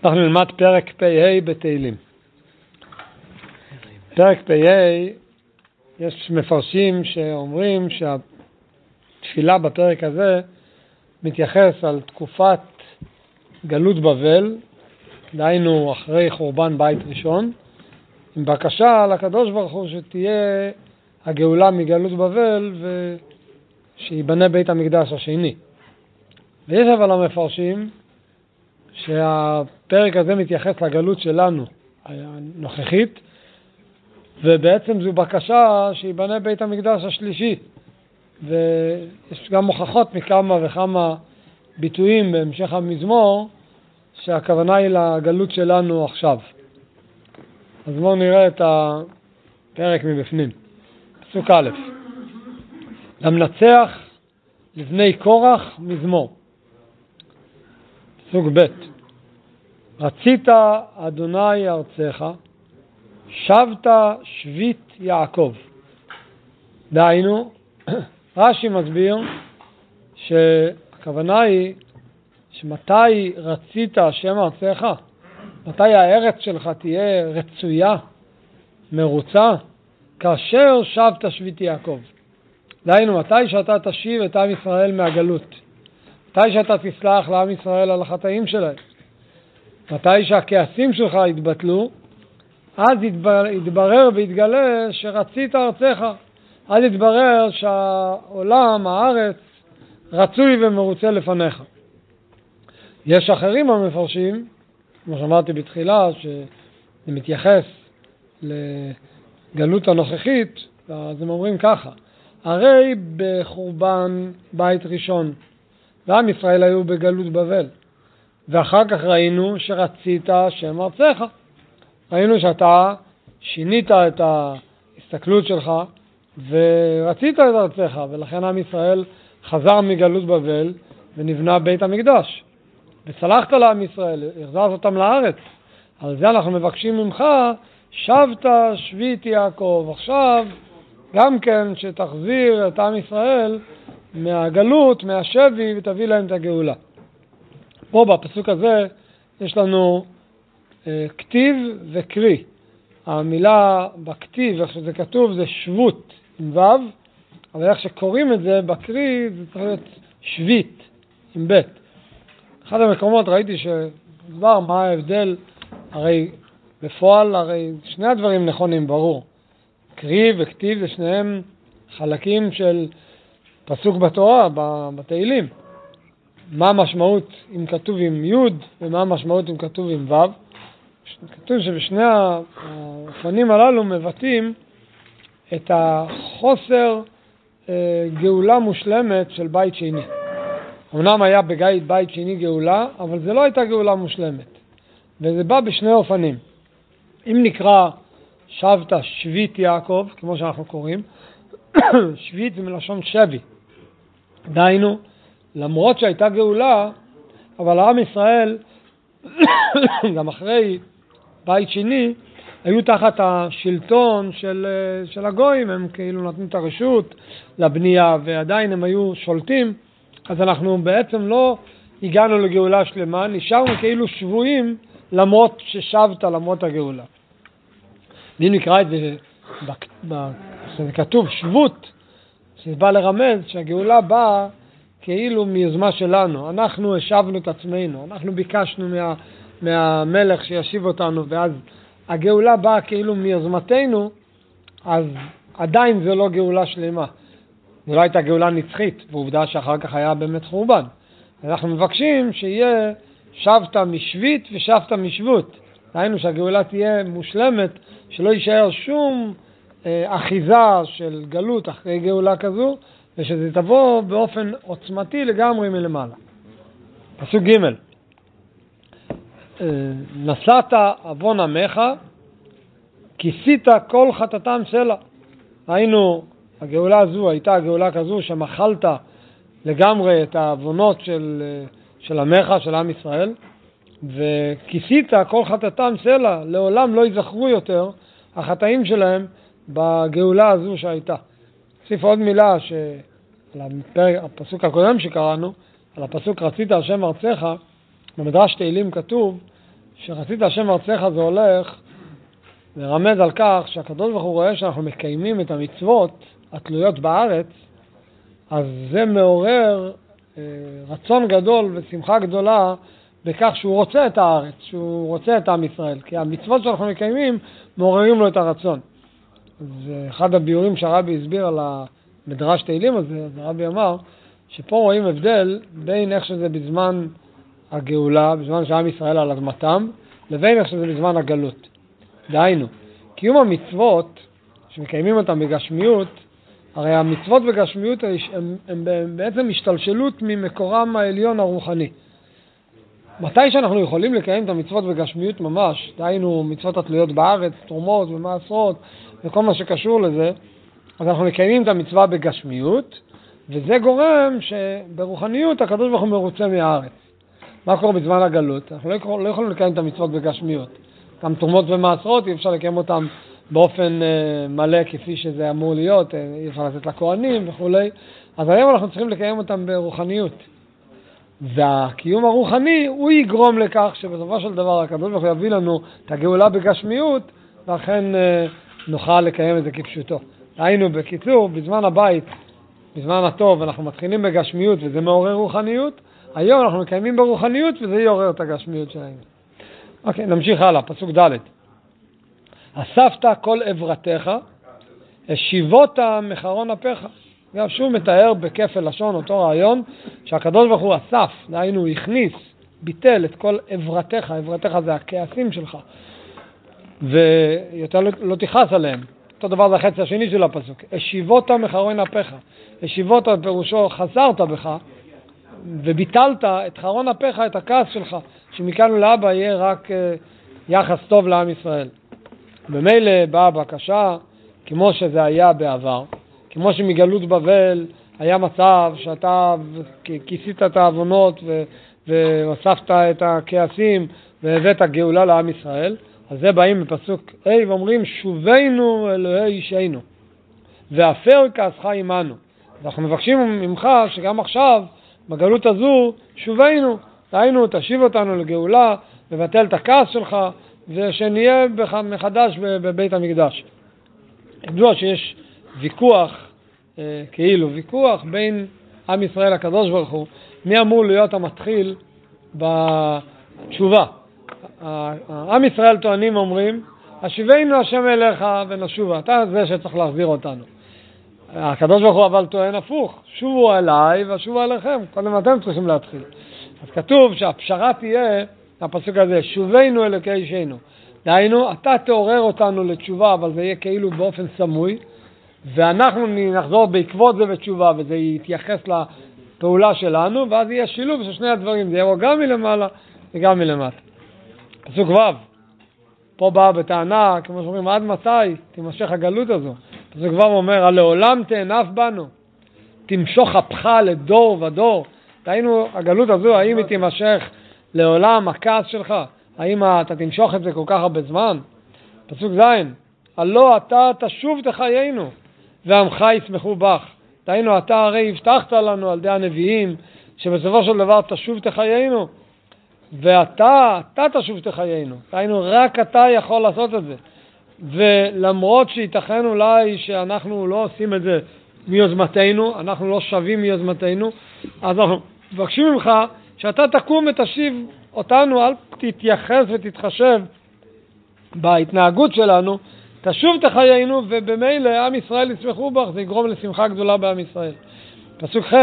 אנחנו נלמד פרק פ"ה בתהילים. פרק פ"ה, יש מפרשים שאומרים שהתפילה בפרק הזה מתייחס על תקופת גלות בבל, דהיינו אחרי חורבן בית ראשון, עם בקשה לקדוש ברוך הוא שתהיה הגאולה מגלות בבל ושיבנה בית המקדש השני. ויש אבל המפרשים שהפרק הזה מתייחס לגלות שלנו הנוכחית, ובעצם זו בקשה שיבנה בית המקדש השלישי. ויש גם הוכחות מכמה וכמה ביטויים בהמשך המזמור שהכוונה היא לגלות שלנו עכשיו. אז בואו נראה את הפרק מבפנים. פסוק א': למנצח לבני קורח מזמור. פסוק ב': רצית אדוני ארצך, שבת שביט יעקב. דהיינו, רש"י מסביר שהכוונה היא שמתי רצית השם ארצך, מתי הארץ שלך תהיה רצויה, מרוצה, כאשר שבת שביט יעקב. דהיינו, מתי שאתה תשיב את עם ישראל מהגלות, מתי שאתה תסלח לעם ישראל על החטאים שלהם, מתי שהכעסים שלך יתבטלו, אז יתברר ויתגלה שרצית ארצך. אז יתברר שהעולם, הארץ, רצוי ומרוצה לפניך. יש אחרים המפרשים, כמו שאמרתי בתחילה, שזה מתייחס לגלות הנוכחית, אז הם אומרים ככה: הרי בחורבן בית ראשון, ועם ישראל היו בגלות בבל, ואחר כך ראינו שרצית שם ארצך. ראינו שאתה שינית את ההסתכלות שלך ורצית את ארצך, ולכן עם ישראל חזר מגלות בבל ונבנה בית המקדש, וסלחת לעם ישראל, החזרת אותם לארץ. על זה אנחנו מבקשים ממך, שבת שביט יעקב. עכשיו גם כן שתחזיר את עם ישראל מהגלות, מהשבי, ותביא להם את הגאולה. פה בפסוק הזה יש לנו כתיב וקרי. המילה בכתיב, איך שזה כתוב, זה שבות עם ו', אבל איך שקוראים את זה בקרי זה צריך להיות שביט עם ב'. אחד המקומות ראיתי שדבר מה ההבדל, הרי בפועל הרי שני הדברים נכונים, ברור. קרי וכתיב זה שניהם חלקים של פסוק בתורה, בתהילים. מה המשמעות אם כתוב עם י' ומה המשמעות אם כתוב עם ו'. כתוב שבשני האופנים הללו מבטאים את החוסר גאולה מושלמת של בית שני. אמנם היה בית שני גאולה, אבל זה לא הייתה גאולה מושלמת. וזה בא בשני אופנים. אם נקרא שבת שביט יעקב, כמו שאנחנו קוראים, שביט זה מלשון שבי. דהיינו, למרות שהייתה גאולה, אבל עם ישראל, גם אחרי בית שני, היו תחת השלטון של הגויים, הם כאילו נתנו את הרשות לבנייה, ועדיין הם היו שולטים. אז אנחנו בעצם לא הגענו לגאולה שלמה, נשארנו כאילו שבויים למרות ששבת, למרות הגאולה. ואם נקרא את זה, זה כתוב שבות, שזה בא לרמז שהגאולה באה כאילו מיוזמה שלנו. אנחנו השבנו את עצמנו, אנחנו ביקשנו מהמלך שישיב אותנו, ואז הגאולה באה כאילו מיוזמתנו, אז עדיין זה לא גאולה שלמה. זו לא הייתה גאולה נצחית, ועובדה שאחר כך היה באמת חורבן. אנחנו מבקשים שיהיה שבת משבית ושבת משבות. דהיינו שהגאולה תהיה מושלמת, שלא יישאר שום אחיזה של גלות אחרי גאולה כזו, ושזה תבוא באופן עוצמתי לגמרי מלמעלה. פסוק ג': נשאת עוון עמך, כיסית כל חטאתם סלע. היינו, הגאולה הזו הייתה גאולה כזו שמחלת לגמרי את העוונות של עמך, של עם ישראל, וכיסית כל חטאתם סלע, לעולם לא יזכרו יותר החטאים שלהם בגאולה הזו שהייתה. נוסיף עוד מילה על הפסוק הקודם שקראנו, על הפסוק רצית השם ארצך. במדרש תהילים כתוב שרצית השם ארצך זה הולך לרמז על כך שהקדוש ברוך הוא רואה שאנחנו מקיימים את המצוות התלויות בארץ, אז זה מעורר רצון גדול ושמחה גדולה בכך שהוא רוצה את הארץ, שהוא רוצה את עם ישראל, כי המצוות שאנחנו מקיימים מעוררים לו את הרצון. זה אחד הביורים שהרבי הסביר על המדרש תהילים הזה. אז הרבי אמר שפה רואים הבדל בין איך שזה בזמן הגאולה, בזמן שעם ישראל על אדמתם, לבין איך שזה בזמן הגלות. דהיינו, קיום המצוות שמקיימים אותם בגשמיות, הרי המצוות בגשמיות הם בעצם השתלשלות ממקורם העליון הרוחני. מתי שאנחנו יכולים לקיים את המצוות בגשמיות ממש, דהיינו מצוות התלויות בארץ, תרומות ומעשרות וכל מה שקשור לזה, אז אנחנו מקיימים את המצווה בגשמיות, וזה גורם שברוחניות הקדוש ברוך הוא מרוצה מהארץ. מה קורה בזמן הגלות? אנחנו לא יכולים לקיים את המצוות בגשמיות. גם תרומות ומעשרות אי אפשר לקיים אותם באופן מלא כפי שזה אמור להיות, אי אפשר לתת לכהנים וכו'. אז היום אנחנו צריכים לקיים אותם ברוחניות. והקיום הרוחני הוא יגרום לכך שבסופו של דבר הקדוש ברוך הוא יביא לנו את הגאולה בגשמיות, ואכן נוכל לקיים את זה כפשוטו. היינו בקיצור, בזמן הבית, בזמן הטוב, אנחנו מתחילים בגשמיות וזה מעורר רוחניות. היום אנחנו מקיימים ברוחניות וזה יעורר את הגשמיות שלנו. אוקיי, נמשיך הלאה, פסוק ד'. אספת כל עברתך, השיבות מחרון אפיך. גם שוב מתאר בכפל לשון אותו רעיון שהקדוש ברוך הוא אסף, דהיינו הוא הכניס, ביטל את כל עברתך, עברתך זה הכעסים שלך, ויותר לא תכעס עליהם. אותו דבר זה החצי השני של הפסוק, השיבות מחרון אפיך. השיבות פירושו חזרת בך וביטלת את חרון אפיך, את הכעס שלך, שמכאן ולהבא יהיה רק יחס טוב לעם ישראל. במילא באה בקשה, כמו שזה היה בעבר, כמו שמגלות בבל היה מצב שאתה כיסית את העוונות ואספת את הכעסים והבאת גאולה לעם ישראל, אז זה באים בפסוק A ואומרים שובנו אלוהי אישנו ואפר כעסך עמנו. אנחנו מבקשים ממך שגם עכשיו בגלות הזו שובנו, דהיינו תשיב אותנו לגאולה, לבטל את הכעס שלך ושנהיה מחדש בבית המקדש. ידוע שיש ויכוח, כאילו ויכוח בין עם ישראל הקדוש ברוך הוא, מי אמור להיות המתחיל בתשובה. עם ישראל טוענים אומרים, השיבנו השם אליך ונשובה, אתה זה שצריך להחזיר אותנו. הקדוש ברוך הוא אבל טוען הפוך, שובו אליי ושובו אליכם, קודם אתם צריכים להתחיל. אז כתוב שהפשרה תהיה, הפסוק הזה, שובנו אלוקי אישנו. דהיינו, אתה תעורר אותנו לתשובה, אבל זה יהיה כאילו באופן סמוי, ואנחנו נחזור בעקבות זה בתשובה, וזה יתייחס לפעולה שלנו, ואז יהיה שילוב של שני הדברים, זה יהיה גם מלמעלה וגם מלמטה. פסוק ו', פה בא בטענה, כמו שאומרים, עד מתי תימשך הגלות הזו? פסוק ו' אומר, הלעולם תאנף בנו, תמשוך אפך לדור ודור. דהיינו, הגלות הזו, האם היא תימשך לעולם הכעס שלך? האם אתה תמשוך את זה כל כך הרבה זמן? פסוק ז', הלא אתה תשוב תחיינו ועמך ישמחו בך. דהיינו, אתה הרי הבטחת לנו על ידי הנביאים שבסופו של דבר תשוב תחיינו, ואתה תשוב תחיינו. דהיינו, רק אתה יכול לעשות את זה. ולמרות שייתכן אולי שאנחנו לא עושים את זה מיוזמתנו, אנחנו לא שווים מיוזמתנו, אז אנחנו מבקשים ממך שאתה תקום ותשיב אותנו, אל תתייחס ותתחשב בהתנהגות שלנו, תשוב תחיינו, ובמילא עם ישראל ישמחו בך, זה יגרום לשמחה גדולה בעם ישראל. פסוק ח',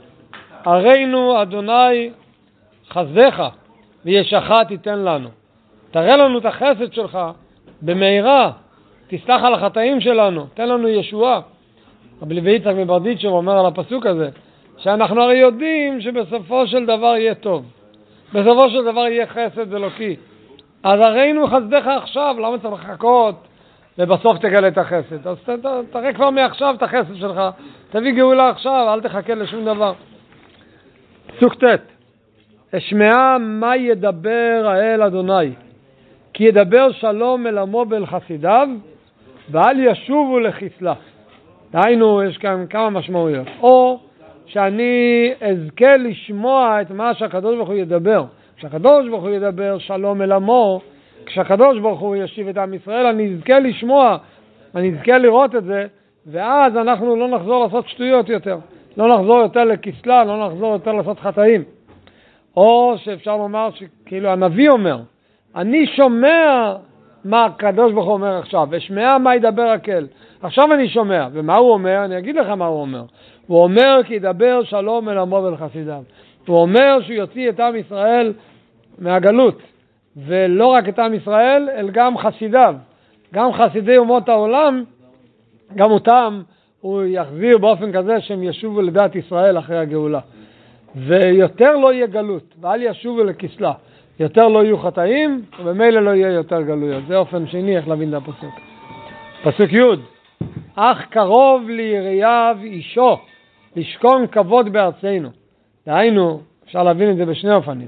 הרינו אדוני חסדך וישך תיתן לנו. תראה לנו את החסד שלך במהרה, תסלח על החטאים שלנו, תן לנו ישועה. רבי לוי יצחק מברדיצ'ב אומר על הפסוק הזה, שאנחנו הרי יודעים שבסופו של דבר יהיה טוב. בסופו של דבר יהיה חסד אלוקי. אז הרינו חסדך עכשיו, למה צריך לחכות ובסוף תגלה את החסד? אז תראה כבר מעכשיו את החסד שלך, תביא גאולה עכשיו, אל תחכה לשום דבר. פסוק ט', אשמעה מה ידבר האל אדוני, כי ידבר שלום אל עמו ואל חסידיו, ואל ישובו לחסלה. דהיינו, יש כאן כמה משמעויות. או שאני אזכה לשמוע את מה שהקדוש ברוך הוא ידבר, כשהקדוש ברוך הוא ידבר שלום אל עמו, כשהקדוש ברוך הוא ישיב את עם ישראל, אני אזכה לשמוע, אני אזכה לראות את זה, ואז אנחנו לא נחזור לעשות שטויות יותר, לא נחזור יותר לכסלה, לא נחזור יותר לעשות חטאים. או שאפשר לומר שכאילו הנביא אומר, אני שומע מה הקדוש ברוך הוא אומר עכשיו, ושמע מה ידבר הקהל. עכשיו אני שומע, ומה הוא אומר? אני אגיד לך מה הוא אומר. הוא אומר כי ידבר שלום אל עמו ואל חסידיו. הוא אומר שהוא יוציא את עם ישראל מהגלות, ולא רק את עם ישראל, אלא גם חסידיו. גם חסידי אומות העולם, גם אותם הוא יחזיר באופן כזה שהם ישובו לדעת ישראל אחרי הגאולה. ויותר לא יהיה גלות, ואל ישובו לכסלה. יותר לא יהיו חטאים, ובמילא לא יהיה יותר גלויות. זה אופן שני איך להבין את הפסוק. פסוק י' אך קרוב ליריב אישו, לשכון כבוד בארצנו. דהיינו, אפשר להבין את זה בשני אופנים.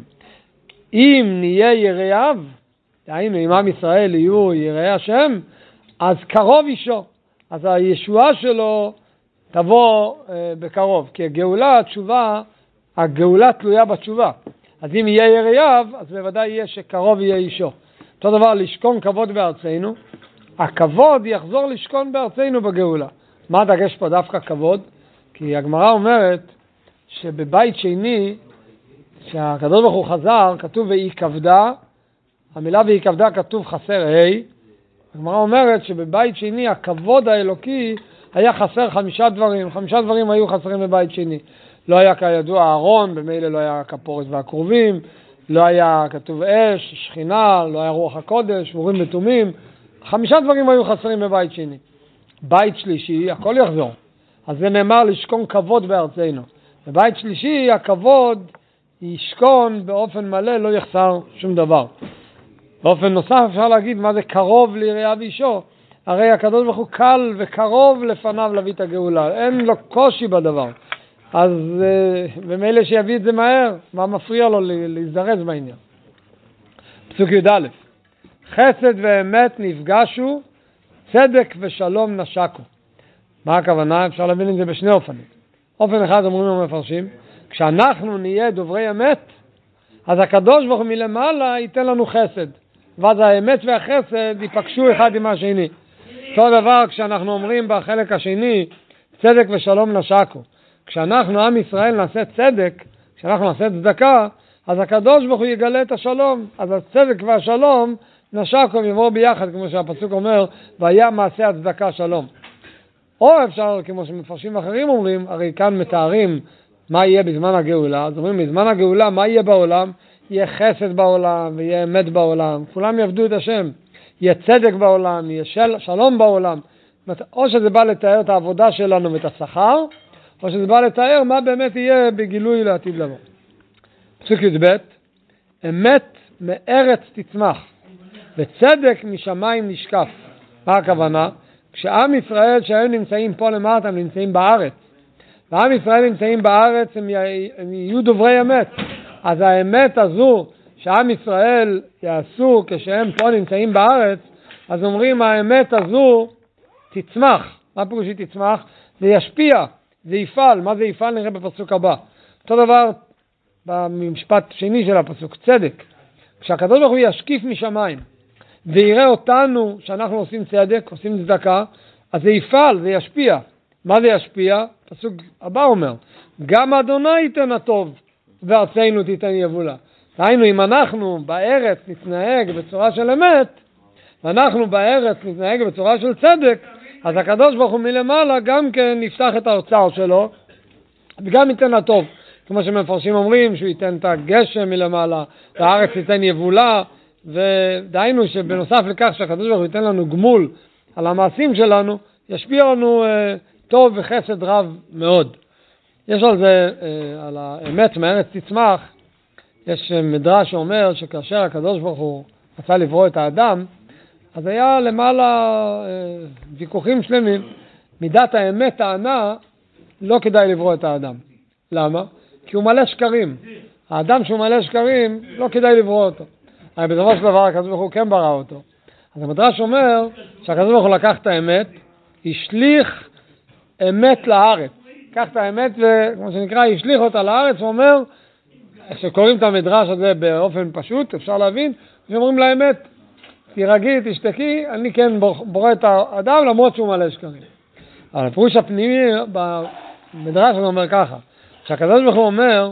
אם נהיה יריב, דהיינו, אם עם ישראל יהיו יראי השם, אז קרוב אישו. אז הישועה שלו תבוא בקרוב. כי הגאולה, התשובה, הגאולה תלויה בתשובה. אז אם יהיה יריב, אז בוודאי יהיה שקרוב יהיה אישו. אותו דבר, לשכון כבוד בארצנו. הכבוד יחזור לשכון בארצנו בגאולה. מה הדגש פה דווקא כבוד? כי הגמרא אומרת שבבית שני, שהקדוש ברוך הוא חזר, כתוב והיא כבדה, המילה והיא כבדה כתוב חסר ה'. הגמרא אומרת שבבית שני הכבוד האלוקי היה חסר 5 דברים. 5 דברים היו חסרים בבית שני. לא היה כידוע אהרון, במילא לא היה כפורת והקרובים, לא היה כתוב אש, שכינה, לא היה רוח הקודש, מורים ותומים. 5 דברים היו חסרים בבית שני. בית שלישי, הכל יחזור. אז זה נאמר לשכון כבוד בארצנו. בבית שלישי, הכבוד ישכון באופן מלא, לא יחסר שום דבר. באופן נוסף אפשר להגיד מה זה קרוב ליריב אישו. הרי הקדוש ברוך הוא קל וקרוב לפניו להביא את הגאולה. אין לו קושי בדבר. אז במילא שיביא את זה מהר, מה מפריע לו להזדרז בעניין? פסוק י"א חסד ואמת נפגשו, צדק ושלום נשקו. מה הכוונה? אפשר להבין את זה בשני אופנים. אופן אחד אומרים המפרשים, כשאנחנו נהיה דוברי אמת, אז הקדוש ברוך הוא מלמעלה ייתן לנו חסד, ואז האמת והחסד ייפגשו אחד עם השני. אותו דבר כשאנחנו אומרים בחלק השני, צדק ושלום נשקו. כשאנחנו עם ישראל נעשה צדק, כשאנחנו נעשה צדקה, אז הקדוש ברוך הוא יגלה את השלום. אז הצדק והשלום נשקו יבואו ביחד, כמו שהפסוק אומר, והיה מעשה הצדקה שלום. או אפשר, כמו שמפרשים אחרים אומרים, הרי כאן מתארים מה יהיה בזמן הגאולה. אז אומרים, בזמן הגאולה מה יהיה בעולם? יהיה חסד בעולם ויהיה אמת בעולם. כולם יעבדו את השם. יהיה צדק בעולם, יהיה שלום בעולם. או שזה בא לתאר את העבודה שלנו ואת השכר, או שזה בא לתאר מה באמת יהיה בגילוי לעתיד לבוא. פסוק י"ב אמת מארץ תצמח וצדק משמיים נשקף. מה הכוונה? כשעם ישראל שהיום נמצאים פה למטה, הם נמצאים בארץ. ועם ישראל נמצאים בארץ, הם יהיו דוברי אמת. אז האמת הזו שעם ישראל יעשו כשהם פה נמצאים בארץ, אז אומרים האמת הזו תצמח. מה פירוש היא תצמח? זה ישפיע, זה יפעל. מה זה יפעל? נראה בפסוק הבא. אותו דבר במשפט שני של הפסוק, צדק. כשהקדוש ברוך הוא ישקיף משמיים ויראה אותנו שאנחנו עושים צדק, עושים צדקה, אז זה יפעל, זה ישפיע. מה זה ישפיע? פסוק הבא אומר, גם אדוני ייתן הטוב וארצנו תיתן יבולה. דהיינו, אם אנחנו בארץ נתנהג בצורה של אמת, ואנחנו בארץ נתנהג בצורה של צדק, אז הקדוש ברוך הוא מלמעלה גם כן יפתח את האוצר שלו, וגם ייתן הטוב. כמו שמפרשים אומרים, שהוא ייתן את הגשם מלמעלה, והארץ ייתן יבולה, ודהיינו שבנוסף לכך שהקדוש ברוך הוא ייתן לנו גמול על המעשים שלנו, ישפיע לנו טוב וחסד רב מאוד. יש על זה, על האמת מארץ תצמח, יש מדרש שאומר שכאשר הקדוש ברוך הוא רצה לברוא את האדם, אז היה למעלה ויכוחים שלמים. מידת האמת טענה, לא כדאי לברוא את האדם. למה? כי הוא מלא שקרים. האדם שהוא מלא שקרים, לא כדאי לברוא אותו. אבל בסופו של דבר הקדוש ברוך הוא כן ברא אותו. אז המדרש אומר שהקדוש ברוך הוא לקח את האמת, השליך אמת לארץ. לקח את האמת וכמו שנקרא, השליך אותה לארץ, הוא אומר, כשקוראים את המדרש הזה באופן פשוט, אפשר להבין, שאומרים לאמת, תירגעי, תשתקי, אני כן בורא את האדם למרות שהוא מלא שקרים. אבל הפירוש הפנימי במדרש הזה אומר ככה, שהקדוש ברוך הוא אומר,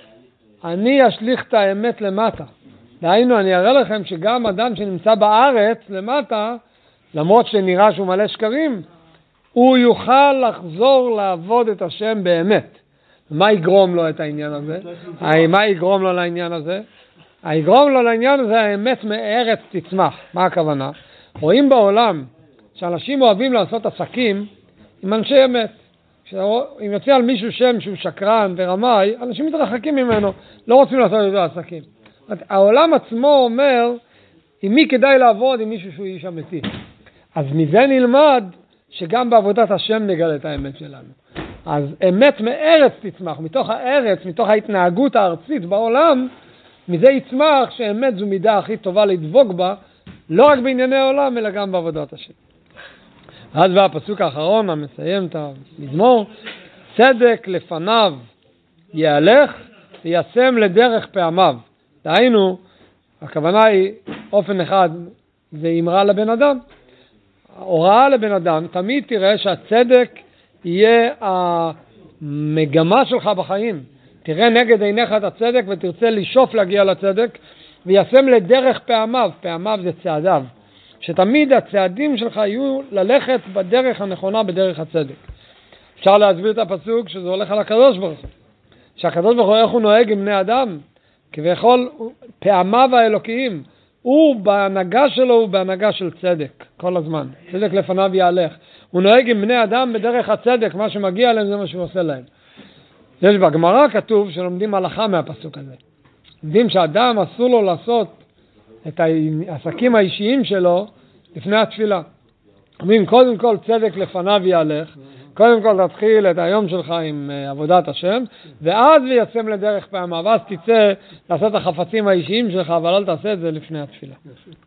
אני אשליך את האמת למטה. דהיינו, אני אראה לכם שגם אדם שנמצא בארץ למטה, למרות שנראה שהוא מלא שקרים, הוא יוכל לחזור לעבוד את השם באמת. מה יגרום לו את העניין הזה? מה יגרום לו לעניין הזה? היגרום לו לעניין הזה, האמת מארץ תצמח. מה הכוונה? רואים בעולם שאנשים אוהבים לעשות עסקים עם אנשי אמת. אם יוצא על מישהו שם שהוא שקרן ורמאי, אנשים מתרחקים ממנו, לא רוצים לעשות איתו עסקים. העולם עצמו אומר, עם מי כדאי לעבוד? עם מישהו שהוא איש אמיתי. אז מזה נלמד שגם בעבודת השם נגלה את האמת שלנו. אז אמת מארץ תצמח, מתוך הארץ, מתוך ההתנהגות הארצית בעולם, מזה יצמח שאמת זו מידה הכי טובה לדבוק בה, לא רק בענייני העולם, אלא גם בעבודת השם. אז והפסוק האחרון, המסיים את המזמור, צדק לפניו יהלך, וישם לדרך פעמיו. דהיינו, הכוונה היא אופן אחד, זה אמרה לבן אדם. הוראה לבן אדם, תמיד תראה שהצדק יהיה המגמה שלך בחיים. תראה נגד עיניך את הצדק ותרצה לשאוף להגיע לצדק, וישם לדרך פעמיו. פעמיו זה צעדיו. שתמיד הצעדים שלך יהיו ללכת בדרך הנכונה, בדרך הצדק. אפשר להסביר את הפסוק שזה הולך על הקדוש ברוך הוא. שהקדוש ברוך הוא איך הוא נוהג עם בני אדם, כביכול פעמיו האלוקיים, הוא בהנהגה שלו הוא בהנהגה של צדק כל הזמן. צדק לפניו יהלך. הוא נוהג עם בני אדם בדרך הצדק, מה שמגיע להם זה מה שהוא עושה להם. יש בגמרא כתוב שלומדים הלכה מהפסוק הזה. יודעים שאדם אסור לו לעשות את העסקים האישיים שלו לפני התפילה. אומרים קודם כל צדק לפניו יהלך, קודם כל תתחיל את היום שלך עם עבודת השם, ואז וישם לדרך פעמיו, ואז תצא לעשות את החפצים האישיים שלך, אבל אל תעשה את זה לפני התפילה.